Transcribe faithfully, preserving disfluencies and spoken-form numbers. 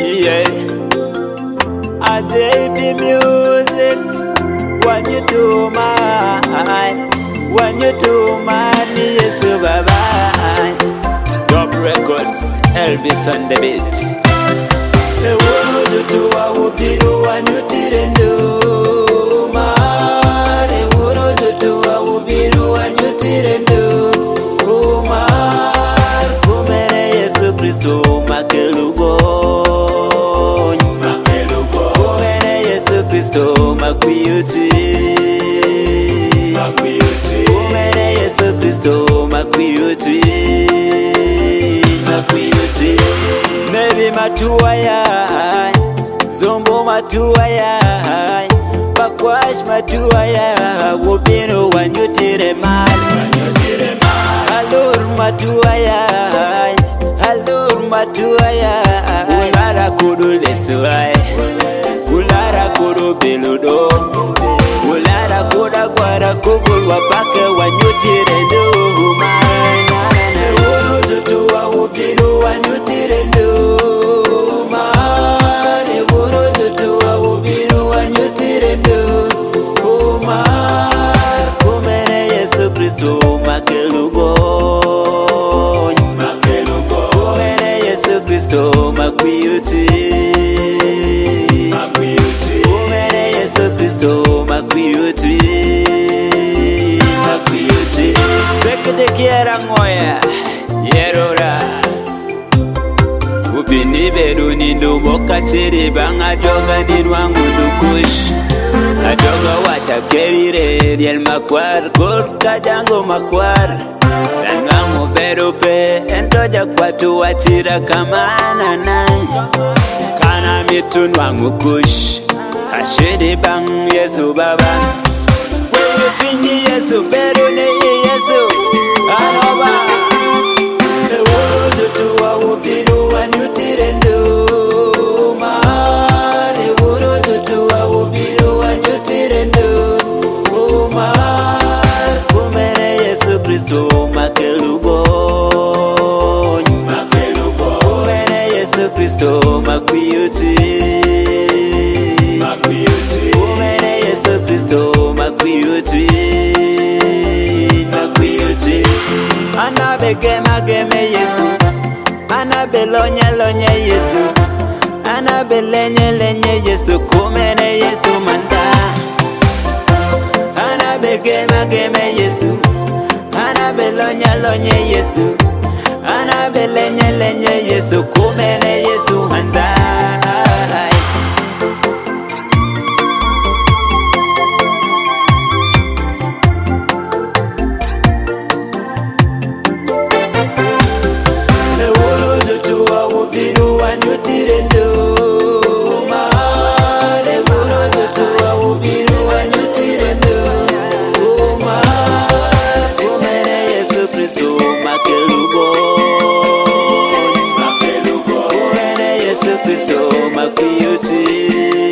Yeah, I J P music. When you do mine, when you do mine, yes, bye bye. Top Records, Elvis on the beat. The world you do, I will be the one you didn't do. Man, the world you do, I will be the one you didn't do. Oh man, kumene Yesu Kristo makelugo, makelugo. Kumene Yesu Kristo makwiyuti, makwiyuti. Kumene Yesu Kristo makwiyuti, makwiyuti. Nebi matuwa ya, zombo matuwa ya, bakwash matuwa ya, wobino wanyutire mali, halur matuwa ya, halur matuwa ya, ulara kudu lesuai, ulara kudu beludo, ulara kuda kwara kukul wapake wanyutire ndu mana. Uru tutuwa wobino wanyutire ndu. Kristo makelugo, makelugo. Kumene Yesu Kristo makwiyuti, makwiyuti. Kumene Yesu Kristo makwiyuti, makwiyuti. Tekete kiera ngoya, yerora. Ubini bedu nindu boka chiri banga joga ninwangu dukush. Ajoga wacha kerire diel makwar kol kajango makwar Rangango berupe entoja kwatu wachira kamana nai Kana mitun wangu kush Hashidi bang Yesu baba Wenye chingi Yesu beru ne Yesu Anoba Ewo jutu wa ubiru wanyutire ndu Kristo makelugo, makelugo. Kumene Yesu Kristo makwiyuti, makwiyuti. Kumene Yesu Kristo makwiyuti, makwiyuti. Anabeke mageme Yesu, anabelonye lonye Yesu, anabelenye lenye Yesu. Kumene Yesu manda, anabeke mageme Yesu, Anabelonya lonye Yesu, anabelenye lenye Yesu. Kumene Yesu handai. Ewuru jutuwa ubiru wanyutire ndu. Ewuru jutuwa ubiru wanyutire ndu. Kristo makelugo, makelugo. Kumene Yesu Kristo makwiyuti.